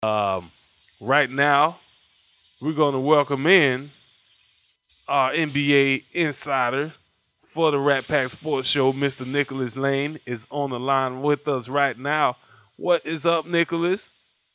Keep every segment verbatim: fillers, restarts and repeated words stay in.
Um, right now, we're going to welcome in our N B A insider for the Rat Pack Sports Show. Mister Nicholas Lane is on the line with us right now. What is up, Nicholas?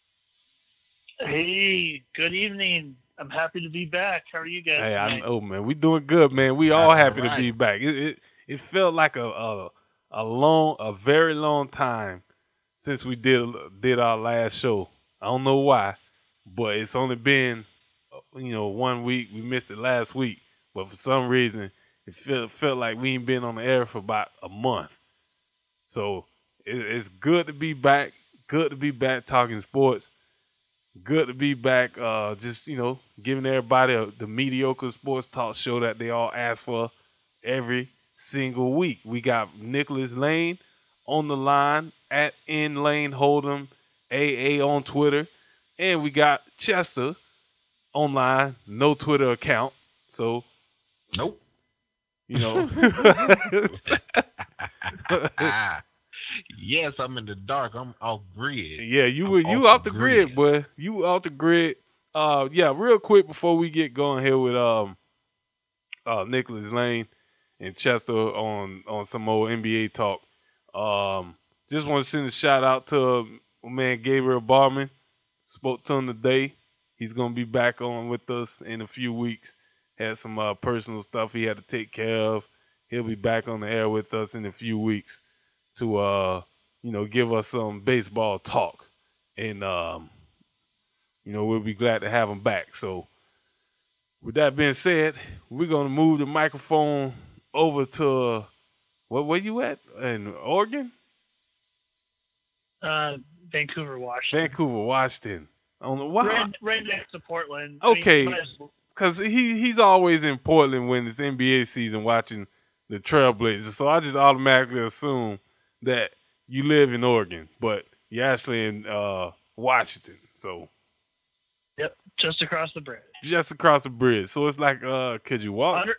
Hey, good evening. I'm happy to be back. How are you guys Hey, I tonight? know, man. We doing good, man. We All all happy to right. be back. It it, it felt like a, a a long, a very long time since we did did our last show. I don't know why, but it's only been you know one week. We missed it last week, but for some reason, it felt felt like we ain't been on the air for about a month. So it, it's good to be back. Good to be back talking sports. Good to be back. Uh, just you know, giving everybody a, the mediocre sports talk show that they all ask for every single week. We got Nicholas Lane on the line at N Lane Hold'em A A on Twitter, and we got Chester online, no Twitter account. So Nope. you know, Yes, I'm in the dark. I'm off grid. yeah, you I'm were you off off the grid, grid. boy. You off the grid. Uh, yeah, real quick before we get going here with um uh Nicholas Lane and Chester on on some old N B A talk. Um, just want to send a shout out to my man Gabriel Barman. Spoke to him today. He's gonna be back on with us in a few weeks. Had some uh, personal stuff he had to take care of. He'll be back on the air with us in a few weeks to uh you know give us some baseball talk, and um you know we'll be glad to have him back. So with that being said, we're gonna move the microphone over to what where you at in Oregon, Uh, Vancouver, Washington. Vancouver, Washington. I don't know why. Right, right next to Portland. I Okay, mean, might as well- because he he's always in Portland when it's N B A season watching the Trailblazers. So I just automatically assume that you live in Oregon, but you're actually in uh, Washington. So Yep, just across the bridge. just across the bridge. So it's like, uh, could you walk? Under,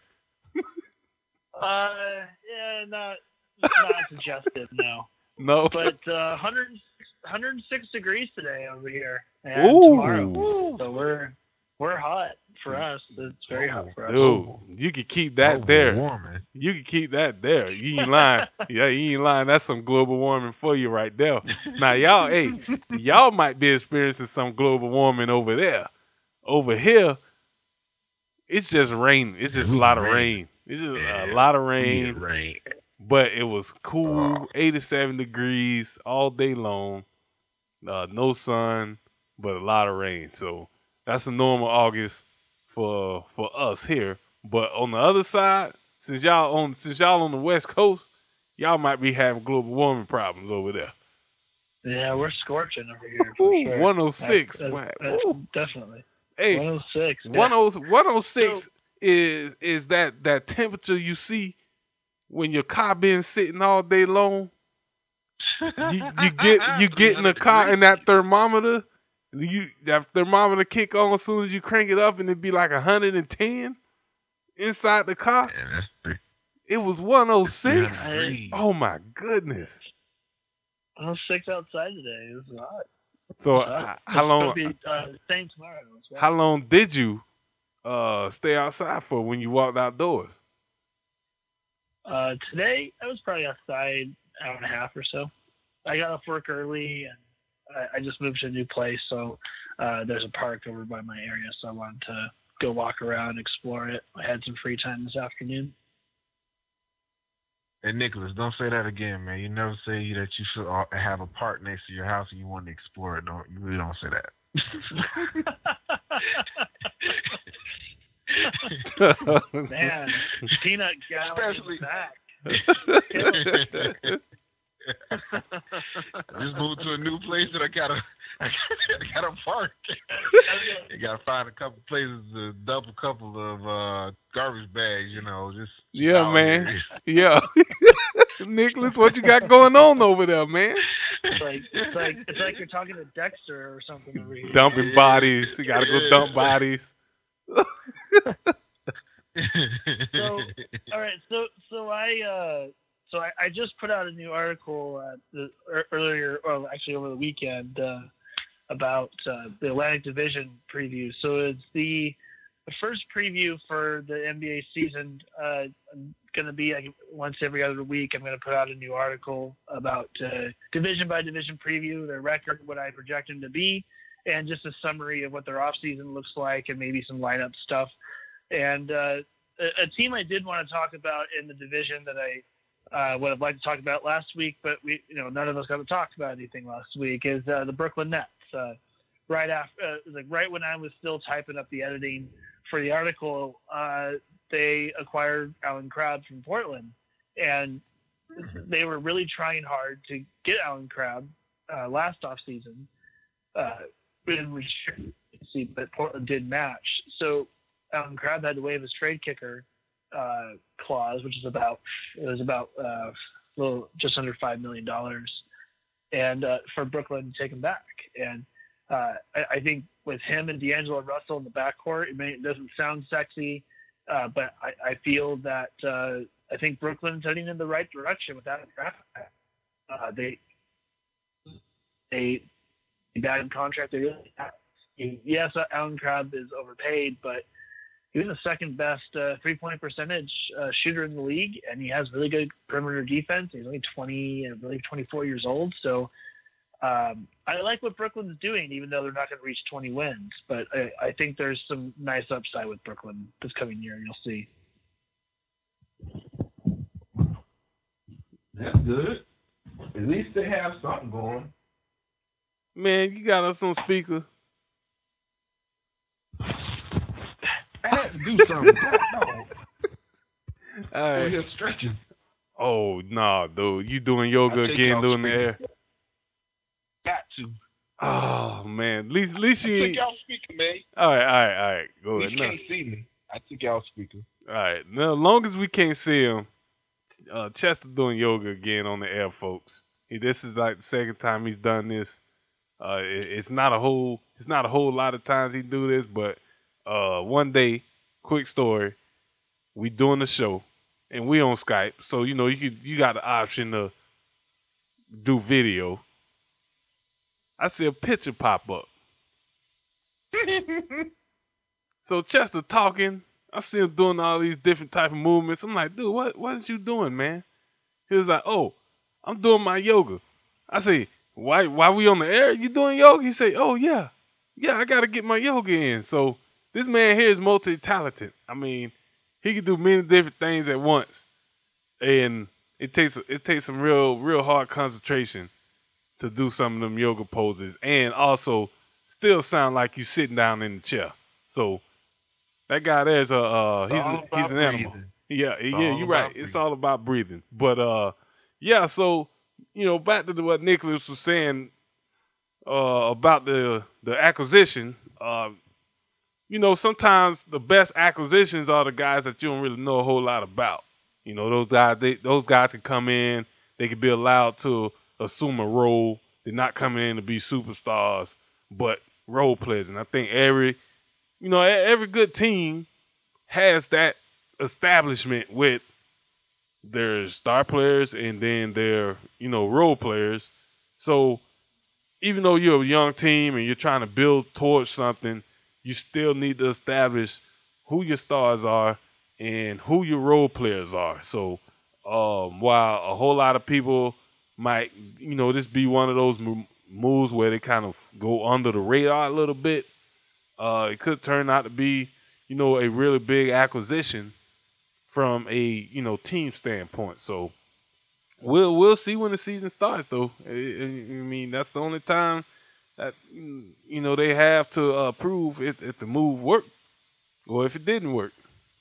uh, yeah, not not suggested, no. No. But uh, one hundred, one hundred six degrees today over here, and Ooh. tomorrow. So we're we're hot for us. It's very hot for us. Dude, you could keep that Global there. warming. You can keep that there. You ain't lying. Yeah, you ain't lying. That's some global warming for you right there. Now, y'all, hey, y'all might be experiencing some global warming over there. Over here, it's just rain. It's just a lot of rain. It's just a lot of rain. Yeah, rain. But it was cool, Oh. eighty-seven degrees all day long. Uh, no sun, but a lot of rain. So that's a normal August for for us here. But on the other side, since y'all on since y'all on the West Coast, y'all might be having global warming problems over there. Yeah, we're scorching over here for Ooh, sure. one oh six. That's- Wow. that's- Ooh. definitely. Hey, one oh six. one oh six is is that that temperature you see when your car been sitting all day long. You, you get you get in the car and that thermometer, you that thermometer kick on as soon as you crank it up and it be like one hundred ten inside the car. Yeah, that's three- It was one oh six. three hundred degrees. Oh my goodness! one oh six outside today. It was hot. So It's hot. h- how long It'll be uh, same tomorrow. It's how long did you uh stay outside for when you walked outdoors? Uh, today I was probably outside an hour and a half or so. I got off work early and I, I just moved to a new place, so uh, there's a park over by my area, so I wanted to go walk around, explore it. I had some free time this afternoon. Hey, Nicholas, don't say that again, man. You never say that you should uh, have a park next to your house and you want to explore it. Don't you really don't say that. Man, peanut gallery Especially- is back. I just moved to a new place and I gotta, I gotta park. You gotta find a couple places to dump a couple of uh, garbage bags, you know. Just Yeah, out man. here. Yeah, Nicholas, what you got going on over there, man? It's like it's like it's like you're talking to Dexter or something over here. Dumping bodies. You gotta go dump bodies. So, all right, so so I uh, so I, I just put out a new article uh, the, er, earlier, well, actually over the weekend, uh, about uh, the Atlantic Division preview. So it's the, the first preview for the N B A season. Uh, I'm going to be like, once every other week. I'm going to put out a new article about uh, division by division preview, their record, what I project them to be, and just a summary of what their off season looks like, and maybe some lineup stuff. And uh, a, a team I did want to talk about in the division that I uh, would have liked to talk about last week, but we, you know, none of us got to talk about anything last week, is uh, the Brooklyn Nets. Uh, right after, uh, like right when I was still typing up the editing for the article, uh, they acquired Alan Crabb from Portland, and they were really trying hard to get Alan Crabb uh, last offseason, uh, in return, but Portland did match. So Alan Crabb had to waive his trade kicker uh, clause, which is about it was about uh, a little just under five million dollars, and uh, for Brooklyn to take him back. And uh, I, I think with him and D'Angelo Russell in the backcourt, it, may, it doesn't sound sexy, uh, but I, I feel that uh, I think Brooklyn's heading in the right direction with that draft. Uh, they they bad contract. They really have. Yes, Alan Crabb is overpaid, but he was the second best uh, three-point percentage uh, shooter in the league, and he has really good perimeter defense. He's only twenty, I believe twenty-four years old. So um, I like what Brooklyn's doing, even though they're not going to reach twenty wins. But I, I think there's some nice upside with Brooklyn this coming year. You'll see. That's good. At least they have something going. Man, you got us on speaker. I had to do something. No. All right. You're stretching. Oh, nah, dude. You doing yoga I take again y'all doing the air? Got to. Oh, man. At least, at least I you... took y'all speaker, man. All right, all right, all right. Go ahead. You No. can't see me. I took y'all speaker. All right. Now, as long as we can't see him, uh, Chester doing yoga again on the air, folks. He, this is like the second time he's done this. Uh, it, it's not a whole, it's not a whole lot of times he do this, but uh, one day, quick story, we doing the show, and we on Skype, so you know you could, you got the option to do video. I see a picture pop up. So Chester talking. I see him doing all these different type of movements. I'm like, dude, what what is you doing, man? He was like, oh, I'm doing my yoga. I say, why why we on the air? You doing yoga? He say, oh yeah, yeah, I gotta get my yoga in. So this man here is multi-talented. I mean, he can do many different things at once, and it takes it takes some real real hard concentration to do some of them yoga poses, and also still sound like you sitting down in the chair. So that guy there's a uh, he's a, he's an animal. Breathing. Yeah, It's yeah, all you're right. about It's breathing. all about breathing. But uh, yeah. So you know, back to what Nicholas was saying uh, about the the acquisition. Uh, you know, sometimes the best acquisitions are the guys that you don't really know a whole lot about. You know, those guys they those guys can come in. They can be allowed to assume a role. They're not coming in to be superstars, but role players. And I think every you know every good team has that establishment with their star players and then their, you know, role players. So even though you're a young team and you're trying to build towards something, you still need to establish who your stars are and who your role players are. So um, while a whole lot of people might, you know, this be one of those moves where they kind of go under the radar a little bit, uh, it could turn out to be, you know, a really big acquisition from a, you know, team standpoint. So we'll we'll see when the season starts, though. I, I mean, that's the only time that, you know, they have to uh, prove if, if the move worked or if it didn't work.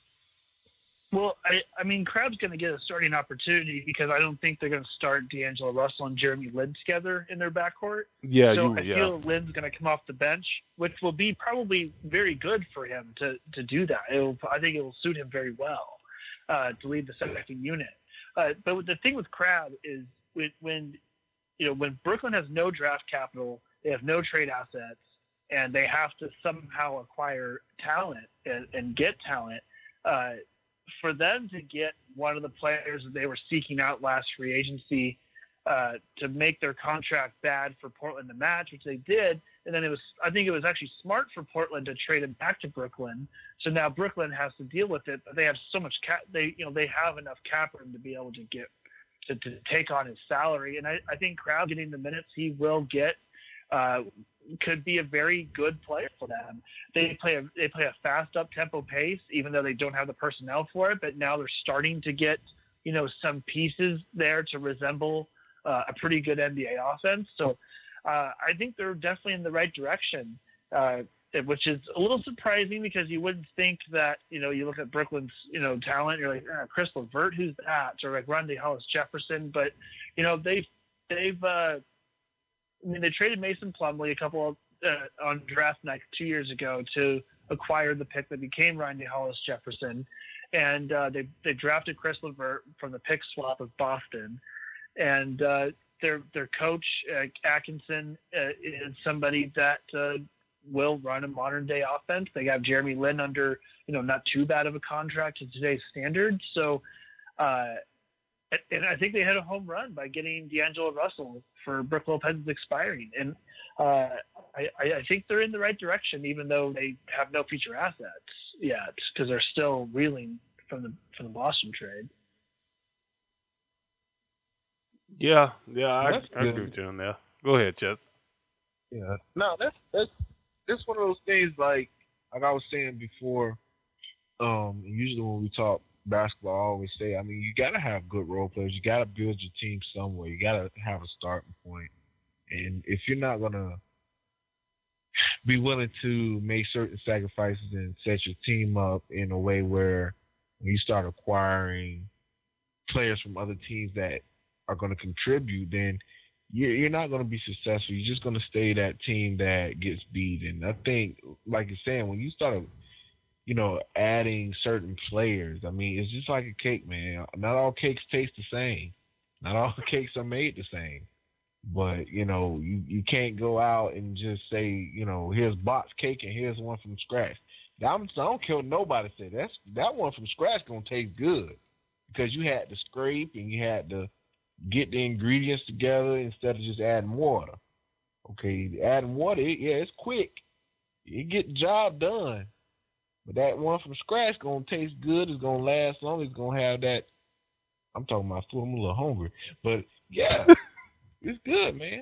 Well, I, I mean, Crab's going to get a starting opportunity because I don't think they're going to start D'Angelo Russell and Jeremy Lin together in their backcourt. Yeah, so you, I yeah. feel Lin's going to come off the bench, which will be probably very good for him to, to do that. It'll, I think it will suit him very well uh, to lead the second unit. Uh, but the thing with Crab is when, when you know when Brooklyn has no draft capital, they have no trade assets, and they have to somehow acquire talent and, and get talent. Uh, for them to get one of the players that they were seeking out last free agency uh, to make their contract bad for Portland to match, which they did, And then it was, I think it was actually smart for Portland to trade him back to Brooklyn. So now Brooklyn has to deal with it, but they have so much cap. They, you know, they have enough cap room to be able to get to, to take on his salary. And I, I think Crowd getting the minutes he will get uh, could be a very good player for them. They play a they play a fast up tempo pace, even though they don't have the personnel for it. But now they're starting to get, you know, some pieces there to resemble uh, a pretty good N B A offense. So uh, I think they're definitely in the right direction, uh, which is a little surprising because you wouldn't think that, you know, you look at Brooklyn's, you know, talent, you're like, ah, Chris LeVert, who's that? Or like Rondae Hollis Jefferson. But, you know, they've, they've, uh, I mean, they traded Mason Plumlee a couple of, uh, on draft night two years ago to acquire the pick that became Rondae Hollis Jefferson. And uh, they they drafted Chris LeVert from the pick swap of Boston. And uh, their their coach, uh, Atkinson, uh, is somebody that uh, will run a modern day offense. They have Jeremy Lin under, you know, not too bad of a contract to today's standards. So, uh, and I think they had a home run by getting D'Angelo Russell for Brook Lopez's expiring. And uh, I, I think they're in the right direction, even though they have no future assets yet, because they're still reeling from the from the Boston trade. Yeah, yeah, I, That's I agree good. with you on that. Go ahead, Chess. Yeah. No, that's that's that's one of those things like like I was saying before. Um, usually when we talk basketball, I always say, I mean, you gotta have good role players. You gotta build your team somewhere. You gotta have a starting point. And if you're not gonna be willing to make certain sacrifices and set your team up in a way where when you start acquiring players from other teams that are going to contribute, then you're, you're not going to be successful. You're just going to stay that team that gets beat. And I think, like you're saying, when you start, you know, adding certain players, I mean, it's just like a cake, man. Not all cakes taste the same. Not all cakes are made the same. But, you know, you, you can't go out and just say, you know, here's box cake and here's one from scratch. I'm, I don't care what nobody said. That's that one from scratch gonna taste good because you had to scrape and you had to get the ingredients together instead of just adding water. Okay, adding water, it, yeah, it's quick. You get the job done. But that one from scratch gonna taste good. It's gonna last long. It's gonna have that. I'm talking about food. I'm a little hungry, but yeah. It's good, man.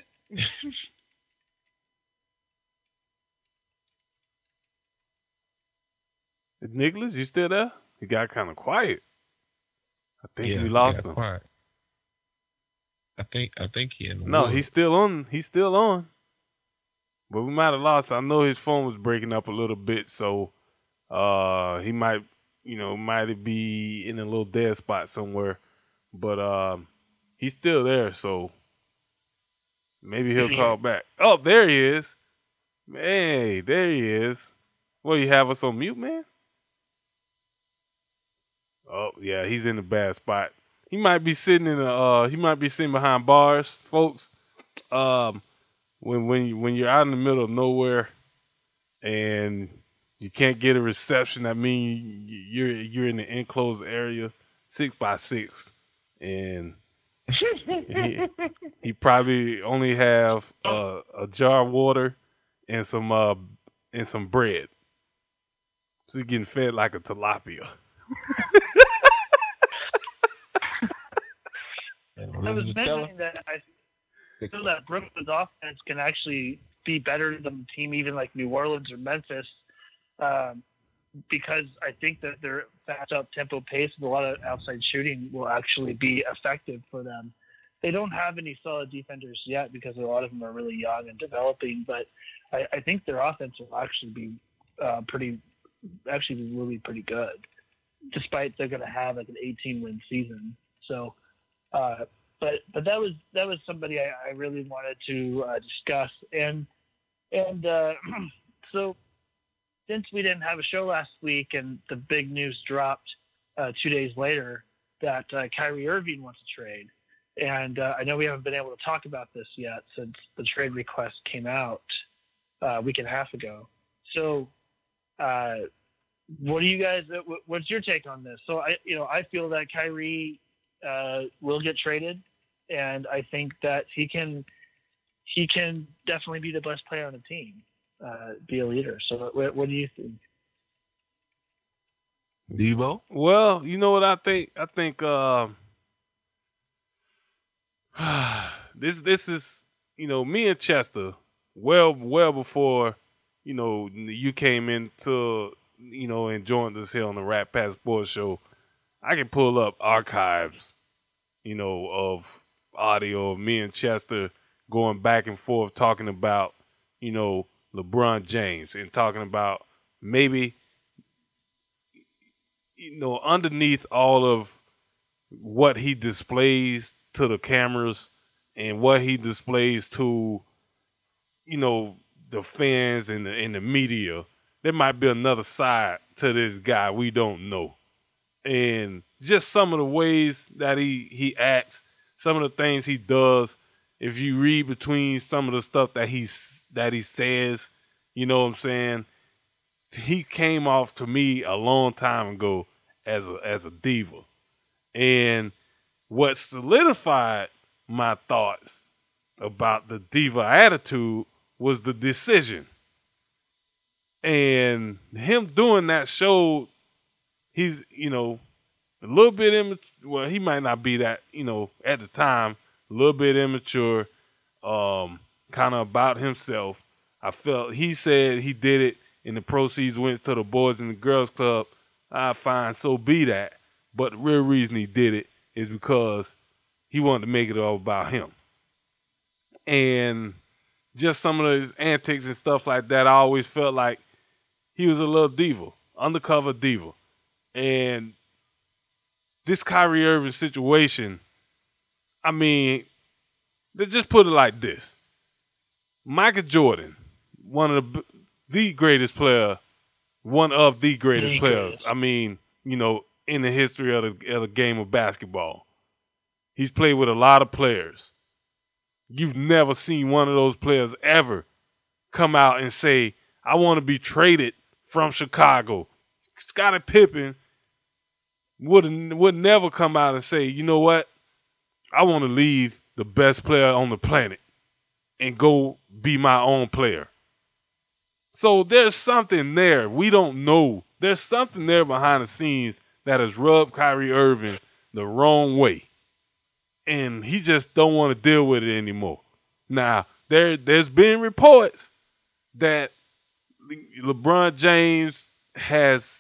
Nicholas, you still there? He got kind of quiet. I think yeah, we lost yeah, him. Quiet. I think I think he in the No, woods. he's still on. He's still on. But we might have lost. I know his phone was breaking up a little bit, so uh, he might, you know, might be in a little dead spot somewhere. But um, he's still there, so maybe he'll call back. Oh, there he is. Hey, there he is. Well, you have us on mute, man? Oh, yeah, he's in a bad spot. He might be sitting in a uh he might be sitting behind bars, folks. Um when when you when you're out in the middle of nowhere and you can't get a reception, that means you're you're in the enclosed area, six by six. And he, he probably only have uh, a jar of water and some uh and some bread. So he's getting fed like a tilapia. I was mentioning that I feel that Brooklyn's offense can actually be better than a team even like New Orleans or Memphis, um, because I think that their fast up tempo pace with a lot of outside shooting will actually be effective for them. They don't have any solid defenders yet because a lot of them are really young and developing, but I, I think their offense will actually be uh, pretty, actually be really pretty good, despite they're going to have like an eighteen win season. So, uh, but but that was that was somebody I, I really wanted to uh, discuss, and and uh, so since we didn't have a show last week and the big news dropped uh, two days later that uh, Kyrie Irving wants to trade, and uh, I know we haven't been able to talk about this yet since the trade request came out uh, a week and a half ago. So, uh, what do you guys? What's your take on this? So I, you know, I feel that Kyrie uh, will get traded, and I think that he can he can definitely be the best player on the team, uh, be a leader. So what, what do you think? Debo? Well, you know what I think? I think uh, this this is, you know, me and Chester, well well before, you know, you came into, you know, and joined us here on the Rat Pack Sports Show. I can pull up archives, you know, of audio of me and Chester going back and forth talking about, you know, LeBron James and talking about maybe, you know, underneath all of what he displays to the cameras and what he displays to, you know, the fans and the, and the media, there might be another side to this guy we don't know. And just some of the ways that he, he acts, some of the things he does, if you read between some of the stuff that he's that he says, you know what I'm saying? He came off to me a long time ago as a as a diva. And what solidified my thoughts about the diva attitude was the decision. And him doing that showed he's, you know, a little bit immature. Well, he might not be that, you know, at the time, a little bit immature, um, kind of about himself. I felt he said he did it and the proceeds went to the Boys and the Girls Club. I find so be that. But the real reason he did it is because he wanted to make it all about him. And just some of his antics and stuff like that, I always felt like he was a little diva, undercover diva. And this Kyrie Irving situation, I mean, let's just put it like this. Michael Jordan, one of the, the greatest player, one of the greatest The players, greatest. I mean, you know, in the history of the, of the game of basketball. He's played with a lot of players. You've never seen one of those players ever come out and say, I want to be traded from Chicago. Scottie Pippen would would never come out and say, you know what? I want to leave the best player on the planet and go be my own player. So there's something there. We don't know. There's something there behind the scenes that has rubbed Kyrie Irving the wrong way. And he just don't want to deal with it anymore. Now, there, there's been reports that LeBron James has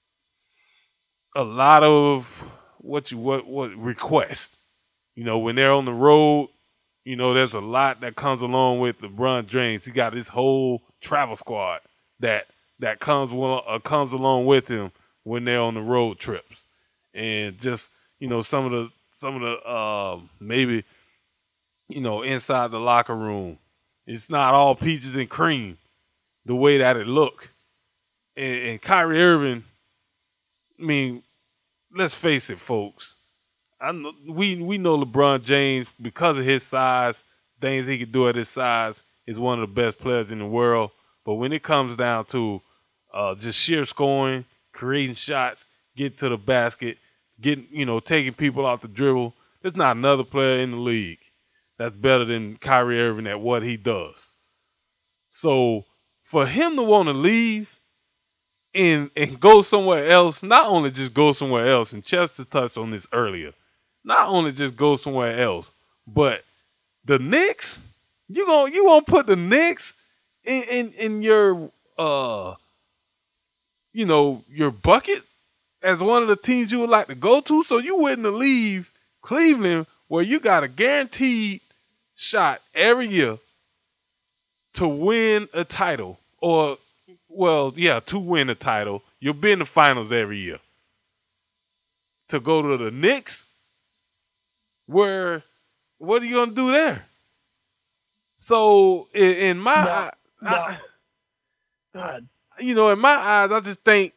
a lot of what you what what requests. You know, when they're on the road, you know, there's a lot that comes along with LeBron James. He got his whole travel squad that that comes uh, comes along with him when they're on the road trips, and just, you know, some of the some of the uh, maybe, you know, inside the locker room, it's not all peaches and cream the way that it look. And, and Kyrie Irving, I mean, let's face it, folks. I know, we we know LeBron James, because of his size, things he can do at his size, is one of the best players in the world. But when it comes down to uh, just sheer scoring, creating shots, getting to the basket, getting, you know, taking people off the dribble, there's not another player in the league that's better than Kyrie Irving at what he does. So for him to want to leave and and go somewhere else, not only just go somewhere else, and Chester touched on this earlier, not only just go somewhere else, but the Knicks, you gonna you gonna put the Knicks in in, in your uh you know your bucket as one of the teams you would like to go to, so you wouldn't leave Cleveland where you got a guaranteed shot every year to win a title, or well, yeah, to win a title. You'll be in the finals every year. To go to the Knicks, where what are you gonna do there? So in, in my No, eye, no. I, God. you know, in my eyes, I just think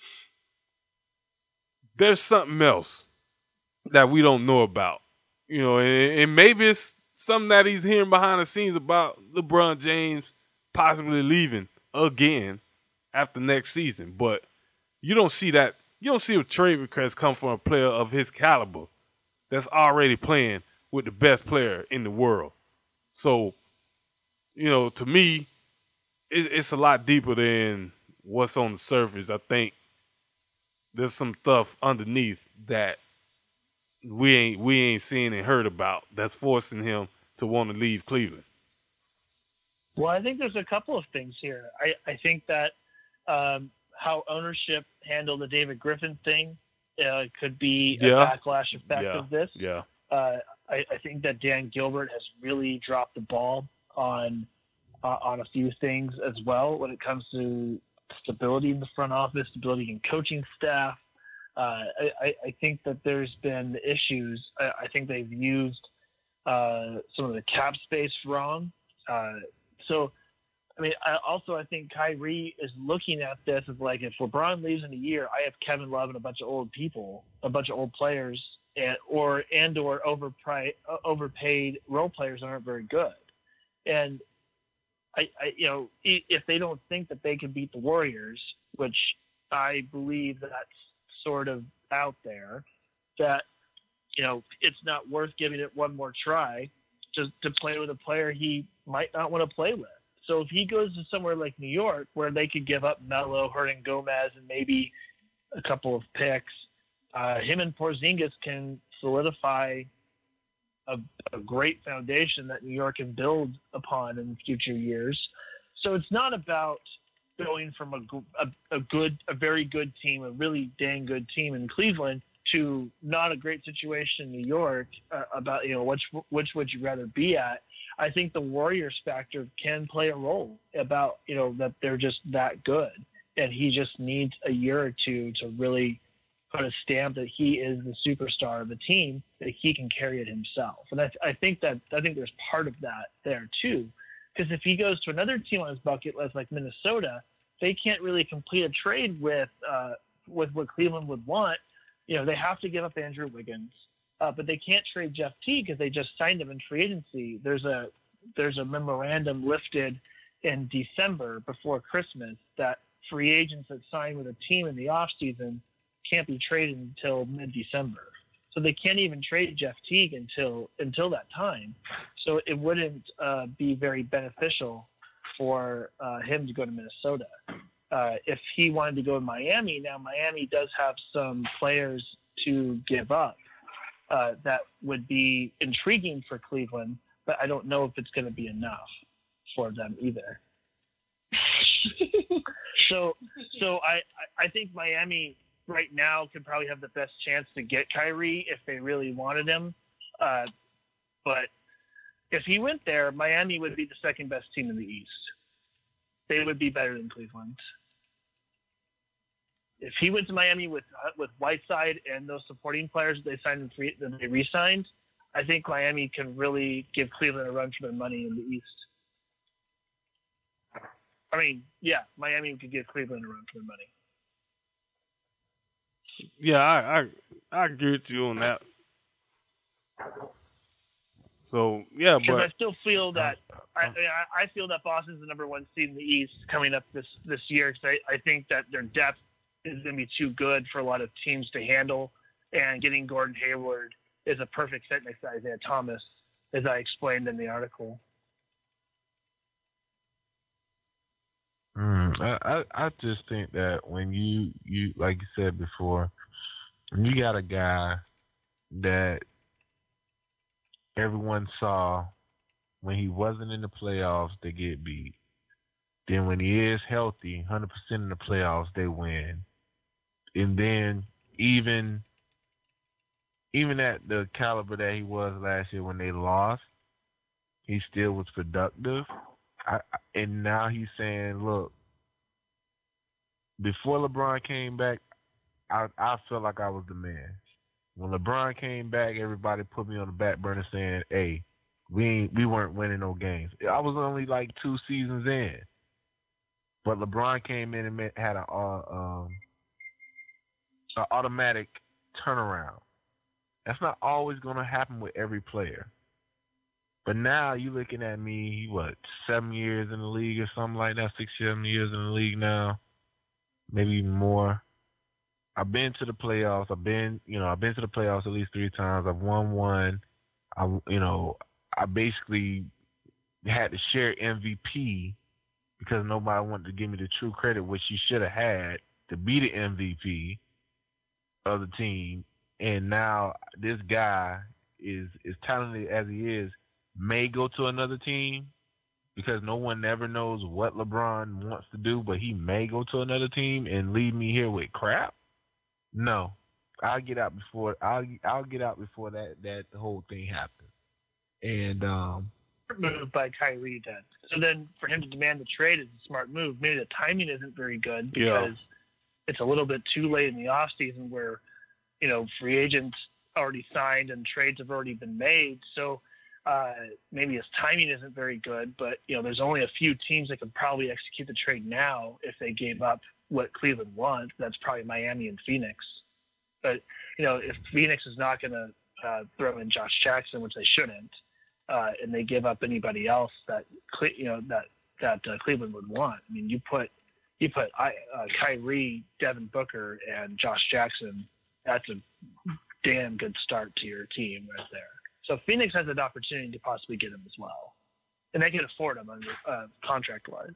there's something else that we don't know about. You know, and, and maybe it's something that he's hearing behind the scenes about LeBron James possibly leaving again after next season. But you don't see that. You don't see a trade request come from a player of his caliber that's already playing with the best player in the world. So you know, to me, it, it's a lot deeper than what's on the surface. I think there's some stuff underneath that we ain't we ain't seen and heard about that's forcing him to want to leave Cleveland. Well, I think there's a couple of things here. I, I think that um, how ownership handled the David Griffin thing uh, could be a Yeah. backlash effect Yeah. of this. Yeah. Uh, I, I think that Dan Gilbert has really dropped the ball on uh, on a few things as well when it comes to stability in the front office, stability in coaching staff. Uh, I, I think that there's been issues. I, I think they've used uh, some of the cap space wrong. Uh, so, I mean, I, also I think Kyrie is looking at this as like, if LeBron leaves in a year, I have Kevin Love and a bunch of old people, a bunch of old players, and or and or overpriced, overpaid role players that aren't very good. And I, I, you know, if they don't think that they can beat the Warriors, which I believe that's sort of out there, that, you know, it's not worth giving it one more try to, to play with a player he might not want to play with. So if he goes to somewhere like New York where they could give up Melo, Hernan Gomez, and maybe a couple of picks, uh, him and Porzingis can solidify a, a great foundation that New York can build upon in future years. So it's not about going from a, a, a good, a very good team, a really dang good team in Cleveland, to not a great situation in New York, uh, about, you know, which which would you rather be at? I think the Warriors factor can play a role about, you know, that they're just that good, and he just needs a year or two to really put a stamp that he is the superstar of the team, that he can carry it himself. And I, I think that I think there's part of that there too, because if he goes to another team on his bucket list like Minnesota, they can't really complete a trade with uh, with what Cleveland would want. You know, they have to give up Andrew Wiggins, uh, but they can't trade Jeff Teague because they just signed him in free agency. There's a there's a memorandum lifted in December before Christmas that free agents that sign with a team in the offseason can't be traded until mid-December. So they can't even trade Jeff Teague until until that time. So it wouldn't uh, be very beneficial for uh, him to go to Minnesota. Uh, if he wanted to go to Miami, now Miami does have some players to give up uh, that would be intriguing for Cleveland, but I don't know if it's going to be enough for them either. so, so I, I think Miami right now could probably have the best chance to get Kyrie if they really wanted him. Uh, but if he went there, Miami would be the second best team in the East. They would be better than Cleveland. If he went to Miami with uh, with Whiteside and those supporting players that they signed and free, that they re-signed, I think Miami can really give Cleveland a run for their money in the East. I mean, yeah, Miami could give Cleveland a run for their money. Yeah, I I, I agree with you on that. So yeah, because but I still feel that I, I I feel that Boston's the number one seed in the East coming up this this year. Because I, I think that their depth is going to be too good for a lot of teams to handle, and getting Gordon Hayward is a perfect fit next to Isaiah Thomas, as I explained in the article. Mm, I, I I just think that when you you like you said before, when you got a guy that everyone saw when he wasn't in the playoffs, they get beat. Then when he is healthy, one hundred percent in the playoffs, they win. And then even even at the caliber that he was last year when they lost, he still was productive. I, and now he's saying, look, before LeBron came back, I, I felt like I was the man. When LeBron came back, everybody put me on the back burner saying, hey, we ain't, we weren't winning no games. I was only like two seasons in. But LeBron came in and had a, uh, um, an automatic turnaround. That's not always going to happen with every player. But now you looking at me, what, seven years in the league or something like that, six, seven years in the league now, maybe even more. I've been to the playoffs. I've been, you know, I've been to the playoffs at least three times. I've won one. I, you know, I basically had to share M V P because nobody wanted to give me the true credit, which she should have had to be the M V P of the team. And now this guy is as talented as he is, may go to another team because no one ever knows what LeBron wants to do, but he may go to another team and leave me here with crap. No, I'll get out before I'll I'll get out before that that whole thing happens. And um, move by Kyrie then. So then for him to demand the trade is a smart move. Maybe the timing isn't very good because Yeah. it's a little bit too late in the off season where, you know, free agents already signed and trades have already been made. So uh, maybe his timing isn't very good, but you know, there's only a few teams that could probably execute the trade now if they gave up what Cleveland wants. That's probably Miami and Phoenix. But you know, if Phoenix is not going to uh, throw in Josh Jackson, which they shouldn't, uh, and they give up anybody else that you know that that uh, Cleveland would want. I mean, you put you put I, uh, Kyrie, Devin Booker, and Josh Jackson. That's a damn good start to your team right there. So Phoenix has an opportunity to possibly get him as well, and they can afford him under uh, contract-wise.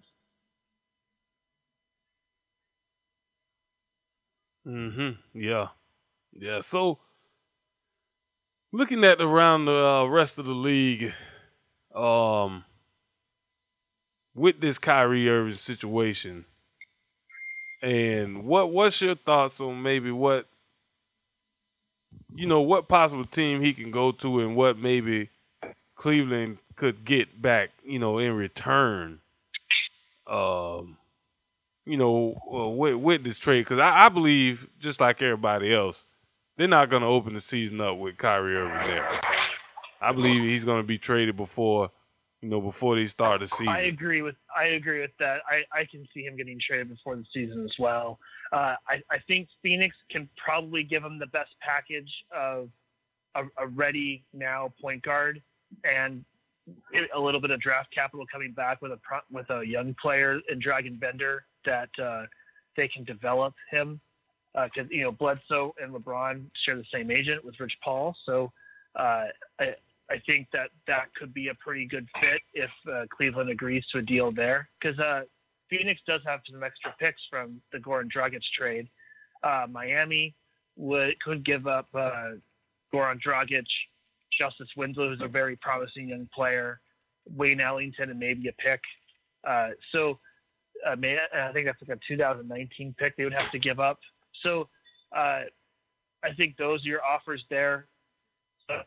Mm-hmm. Yeah. Yeah. So looking at around the uh, rest of the league, um, with this Kyrie Irving situation, and what what's your thoughts on maybe what you know what possible team he can go to and what maybe Cleveland could get back, you know, in return, um, you know, uh, with, with this trade? Because I, I believe, just like everybody else, they're not going to open the season up with Kyrie Irving there. I believe he's going to be traded before, you know, before they start the season. I agree with I agree with that. I, I can see him getting traded before the season as well. Uh, I, I think Phoenix can probably give him the best package of a, a ready now point guard and a little bit of draft capital coming back with a with a young player in Dragon Bender that uh, they can develop him. Because uh, you know Bledsoe and LeBron share the same agent with Rich Paul, so uh, I I think that that could be a pretty good fit if uh, Cleveland agrees to a deal there. Because uh, Phoenix does have some extra picks from the Goran Dragic trade. Uh, Miami would could give up uh, Goran Dragic, Justice Winslow, who's a very promising young player, Wayne Ellington, and maybe a pick. Uh, so uh, may, I think that's like a two thousand nineteen pick they would have to give up. So uh, I think those are your offers there. Uh,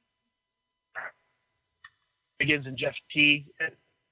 Higgins and Jeff Teague and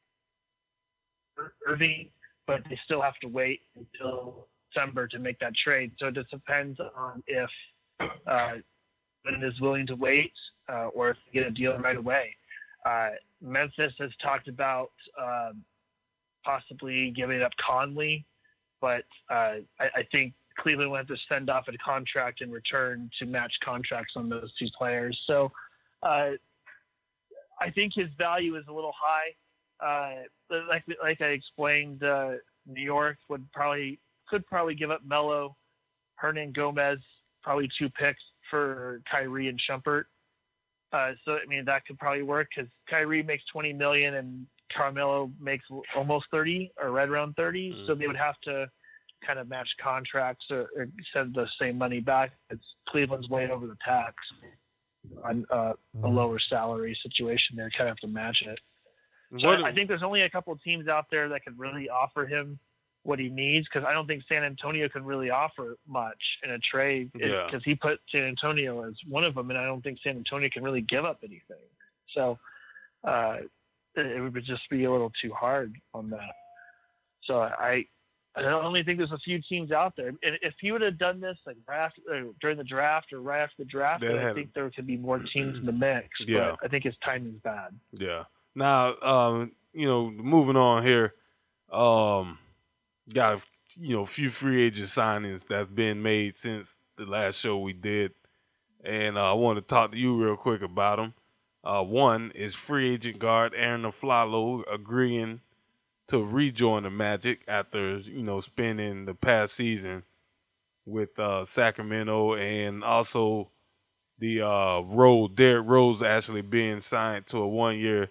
Irving, but they still have to wait until December to make that trade. So it just depends on if uh, Cleveland is willing to wait uh, or if they get a deal right away. Uh, Memphis has talked about um, possibly giving up Conley, but uh, I, I think Cleveland will have to send off a contract in return to match contracts on those two players. So uh, I think his value is a little high. Uh, like like I explained, uh, New York would probably could probably give up Melo, Hernan Gomez, probably two picks for Kyrie and Shumpert. Uh, so I mean that could probably work because Kyrie makes twenty million and Carmelo makes almost thirty or right around thirty. Mm-hmm. So they would have to kind of match contracts or, or send the same money back. It's Cleveland's way over the tax on uh, a lower salary situation. They kind of have to match it. So I, I think there's only a couple of teams out there that could really offer him what he needs because I don't think San Antonio can really offer much in a trade because yeah. he put San Antonio as one of them, and I don't think San Antonio can really give up anything. So uh, it, it would just be a little too hard on that. So I I only think there's a few teams out there. And if you would have done this like draft, uh, during the draft or right after the draft, then I think there could be more teams in the mix. Yeah. But I think his timing's bad. Yeah. Now, um, you know, moving on here, um, got a you know few free agent signings that's been made since the last show we did, and uh, I want to talk to you real quick about them. Uh, one is free agent guard Aaron Aflalo agreeing to rejoin the Magic after, you know, spending the past season with uh, Sacramento, and also the uh, Rose, Derrick Rose actually being signed to a one-year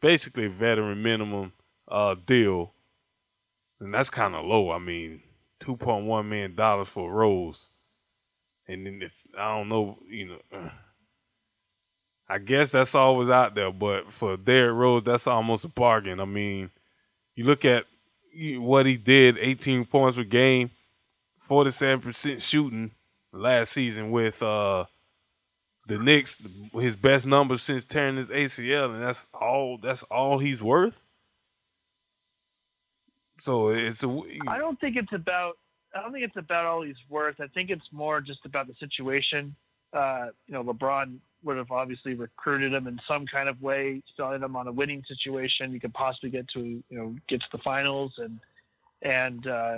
basically a veteran minimum uh, deal, and that's kind of low. I mean, two point one million dollars for Rose, and then it's I don't know, you know. Uh, I guess that's always out there, but for Derrick Rose, that's almost a bargain. I mean, you look at what he did: eighteen points per game, forty-seven percent shooting last season with uh, the Knicks, his best number since tearing his A C L, and that's all. That's all he's worth. So it's. A, I don't think it's about. I don't think it's about all he's worth. I think it's more just about the situation. Uh, you know, LeBron would have obviously recruited him in some kind of way, selling him on a winning situation. You could possibly get to, you know, get to the finals, and and uh,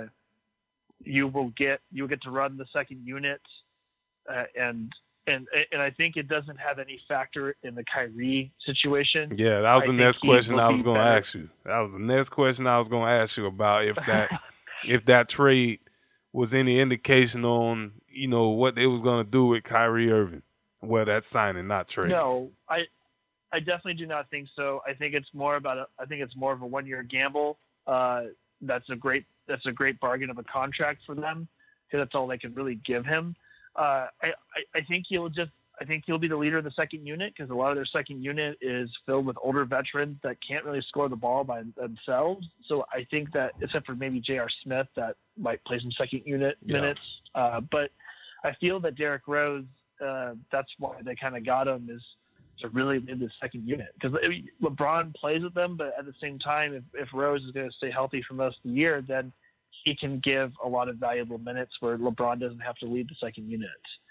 you will get you will get to run the second unit, uh, and and and I think it doesn't have any factor in the Kyrie situation. Yeah, that was the I next question I was going to better. ask you. That was the next question I was going to ask you about if that if that trade was any indication on, you know, what they was going to do with Kyrie Irving. Well, that's signing, not trade. No, I I definitely do not think so. I think it's more about a, I think it's more of a one year gamble. Uh, that's a great that's a great bargain of a contract for them because that's all they can really give him. Uh, I, I I think he'll just I think he'll be the leader of the second unit because a lot of their second unit is filled with older veterans that can't really score the ball by themselves. So I think that except for maybe J R. Smith that might play some second unit Yeah. minutes, uh, but I feel that Derrick Rose. Uh, that's why they kind of got him is to really lead the second unit because LeBron plays with them, but at the same time, if, if Rose is going to stay healthy for most of the year, then he can give a lot of valuable minutes where LeBron doesn't have to lead the second unit.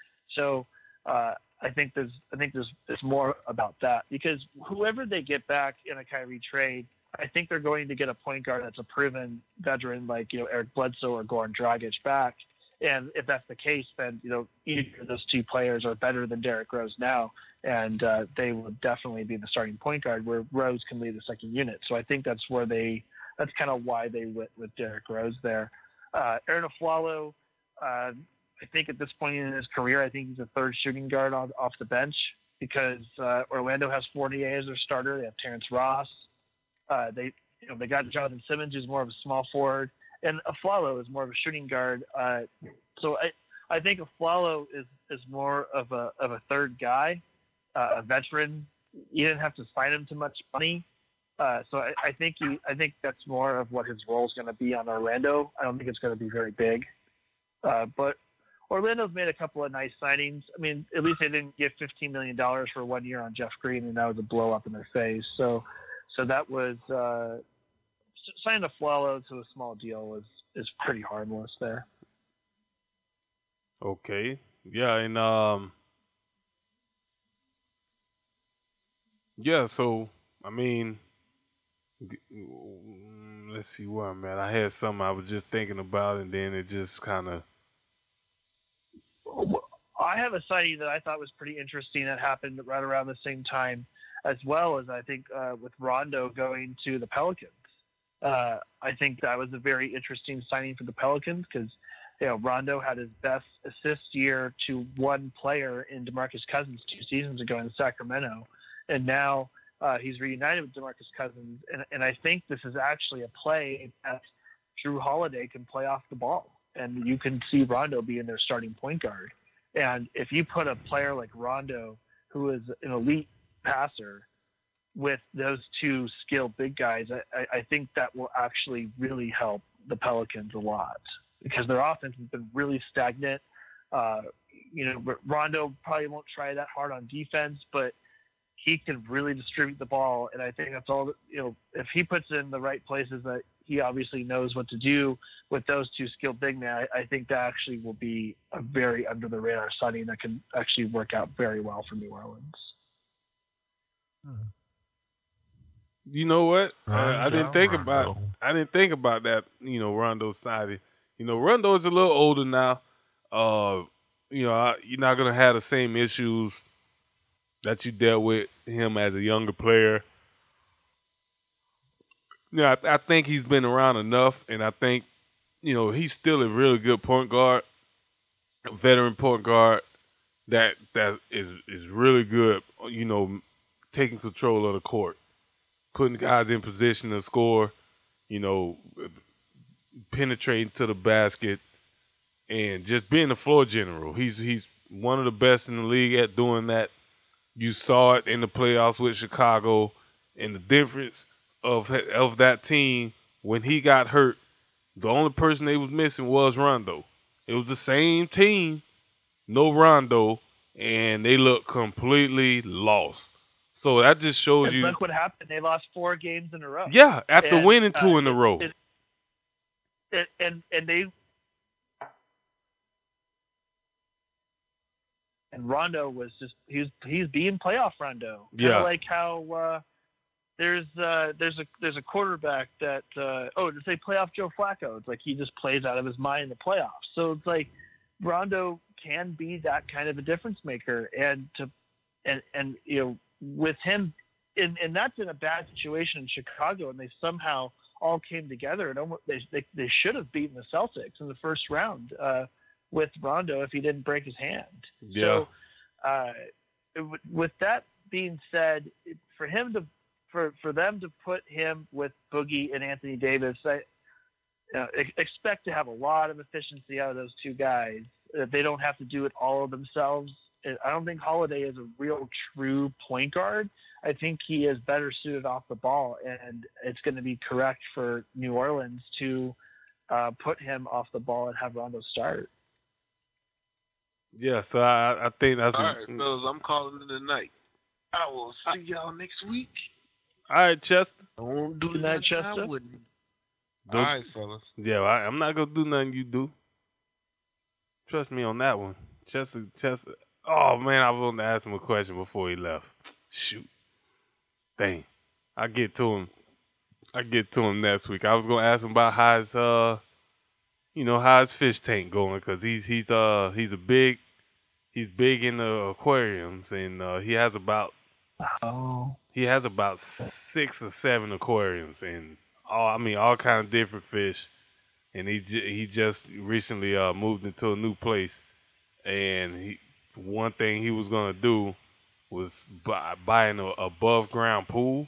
So uh, I think there's I think there's there's more about that because whoever they get back in a Kyrie trade, I think they're going to get a point guard that's a proven veteran like you know Eric Bledsoe or Goran Dragic back. And if that's the case, then, you know, either of those two players are better than Derrick Rose now, and uh, they will definitely be the starting point guard where Rose can lead the second unit. So I think that's where they – that's kind of why they went with Derrick Rose there. Uh, Aaron Aflalo, uh, I think at this point in his career, I think he's a third shooting guard on, off the bench because uh, Orlando has Fournier as their starter. They have Terrence Ross. Uh, they, you know, they got Jonathan Simmons, who's more of a small forward. And Aflalo is more of a shooting guard. Uh, so I, I think Aflalo is, is more of a of a third guy, uh, a veteran. You didn't have to sign him to much money. Uh, so I, I think he I think that's more of what his role is going to be on Orlando. I don't think it's going to be very big. Uh, but Orlando's made a couple of nice signings. I mean, at least they didn't give fifteen million dollars for one year on Jeff Green, and that was a blow up in their face. So so that was uh, – signing a Aflalo to a small deal is, is pretty harmless there. Okay. Yeah, and um yeah, so I mean let's see where I'm at. I had something I was just thinking about and then it just kinda I have a signing that I thought was pretty interesting that happened right around the same time as well as I think uh, with Rondo going to the Pelicans. Uh, I think that was a very interesting signing for the Pelicans because, you know, Rondo had his best assist year to one player in DeMarcus Cousins two seasons ago in Sacramento, and now uh, he's reunited with DeMarcus Cousins. And, and I think this is actually a play that Drew Holiday can play off the ball, and you can see Rondo being their starting point guard. And if you put a player like Rondo, who is an elite passer, with those two skilled big guys, I, I think that will actually really help the Pelicans a lot because their offense has been really stagnant. Uh, you know, Rondo probably won't try that hard on defense, but he can really distribute the ball. And I think that's all, that, you know, if he puts it in the right places that he obviously knows what to do with those two skilled big men, I, I think that actually will be a very under the radar signing that can actually work out very well for New Orleans. Hmm. You know what? I, I didn't think Rondo. about. I didn't think about that. You know, Rondo's side. You know, Rondo's a little older now. Uh, you know, I, you're not gonna have the same issues that you dealt with him as a younger player. Yeah, I, I think he's been around enough, and I think you know he's still a really good point guard, a veteran point guard that that is is really good. You know, taking control of the court. putting guys in position to score, you know, penetrating to the basket, and just being the floor general. He's he's one of the best in the league at doing that. You saw it in the playoffs with Chicago, and the difference of of that team when he got hurt. The only person they was missing was Rondo. It was the same team, no Rondo, and they looked completely lost. So that just shows And you. look what happened. They lost four games in a row. Yeah, after And, winning two uh, in a it- row. it- it- and and they and Rondo was just he's he's being playoff Rondo. Kinda Yeah. like how uh, there's uh, there's a there's a quarterback that uh, oh to say playoff Joe Flacco. It's like he just plays out of his mind in the playoffs. So it's like Rondo can be that kind of a difference maker, and to and and you know with him, and and that's in a bad situation in Chicago, and they somehow all came together and almost, they, they they should have beaten the Celtics in the first round uh, with Rondo if he didn't break his hand. Yeah. So, uh, it, with that being said, it, for him to for for them to put him with Boogie and Anthony Davis, I uh, ex- expect to have a lot of efficiency out of those two guys. Uh, they don't have to do it all themselves. I don't think Holiday is a real true point guard. I think he is better suited off the ball, and it's going to be correct for New Orleans to uh, put him off the ball and have Rondo start. Yeah, so I, I think that's All a, right, fellas, I'm calling it a night. I will see y'all next week. all right, Chester. Don't do Good night, nothing I Chester. wouldn't. Don't- All right, fellas. Yeah, I, I'm not gonna do nothing you do. Trust me on that one, Chester. Chester. Oh man, I was going to ask him a question before he left. Shoot, dang. I get to him. I get to him next week. I was gonna ask him about how his uh, you know, how his fish tank going, because he's he's uh he's a big he's big in the aquariums, and uh, he has about Oh, he has about six or seven aquariums, and all I mean all kind of different fish. And he j- he just recently uh moved into a new place, and he one thing he was gonna do was buy, buy an above ground pool.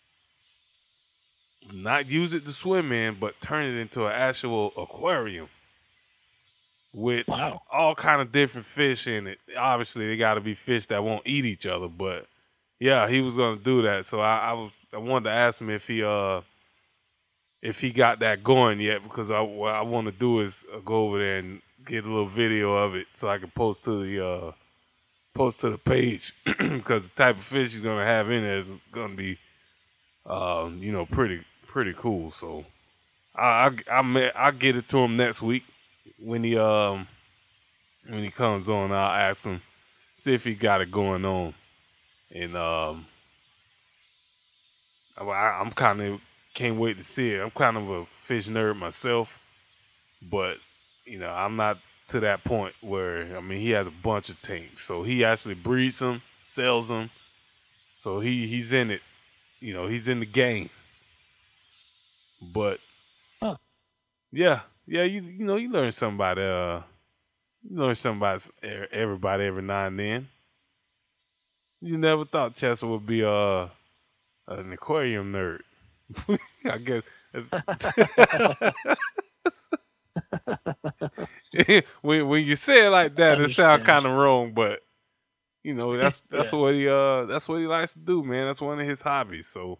Not use it to swim in, but turn it into an actual aquarium with wow. all kind of different fish in it. Obviously, they got to be fish that won't eat each other, but yeah, he was gonna do that. So I, I was I wanted to ask him if he uh if he got that going yet, because I what I want to do is uh, go over there and get a little video of it so I can post to the uh post to the page, because the type of fish he's gonna have in there is gonna be um you know pretty pretty cool. So I I I may, I'll get it to him next week when he um when he comes on. I'll ask him, see if he got it going on, and um I, I'm kind of can't wait to see it. I'm kind of a fish nerd myself, but you know I'm not to that point where I mean he has a bunch of tanks, so he actually breeds them, sells them, so he he's in it. You know he's in the game. But Huh. yeah, yeah, you you know you learn something about uh you learn something about e- everybody every now and then. You never thought Chester would be uh an aquarium nerd. I guess it's when when you say it like that, it sounds Understand. kind of wrong, but you know that's that's Yeah. what he uh that's what he likes to do, man. That's one of his hobbies. So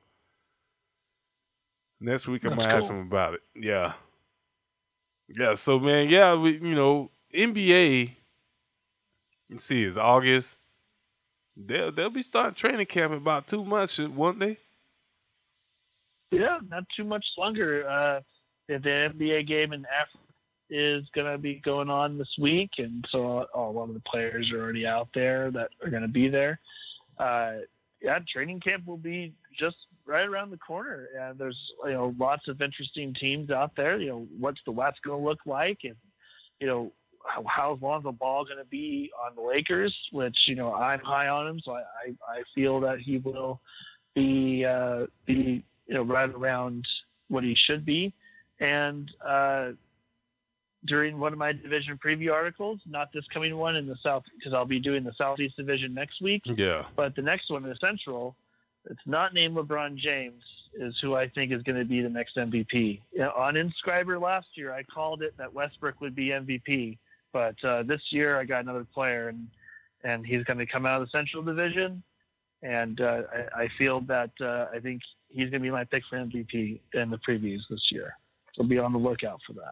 next week I'm That's gonna ask cool. him about it. Yeah, yeah. So man, yeah, we you know N B A. Let's see, it's August. They'll they'll be starting training camp in about two months, won't they? Yeah, not too much longer. Uh, the, the N B A game in Africa is going to be going on this week, and so oh, a lot of the players are already out there that are going to be there. Uh, yeah, training camp will be just right around the corner, and there's you know lots of interesting teams out there. You know, what's the West going to look like, and you know how, how's Lonzo Ball going to be on the Lakers, which you know I'm high on him, so I I, I feel that he will be uh, be you know, right around what he should be. And uh, during one of my division preview articles, not this coming one in the South, because I'll be doing the Southeast Division next week, Yeah. but the next one in the Central, it's not named LeBron James is who I think is going to be the next M V P. You know, on Inscriber last year, I called it that Westbrook would be M V P, but uh, this year I got another player, and and he's going to come out of the Central Division, and uh, I, I feel that uh, I think he's going to be my pick for M V P in the previews this year. So be on the lookout for that.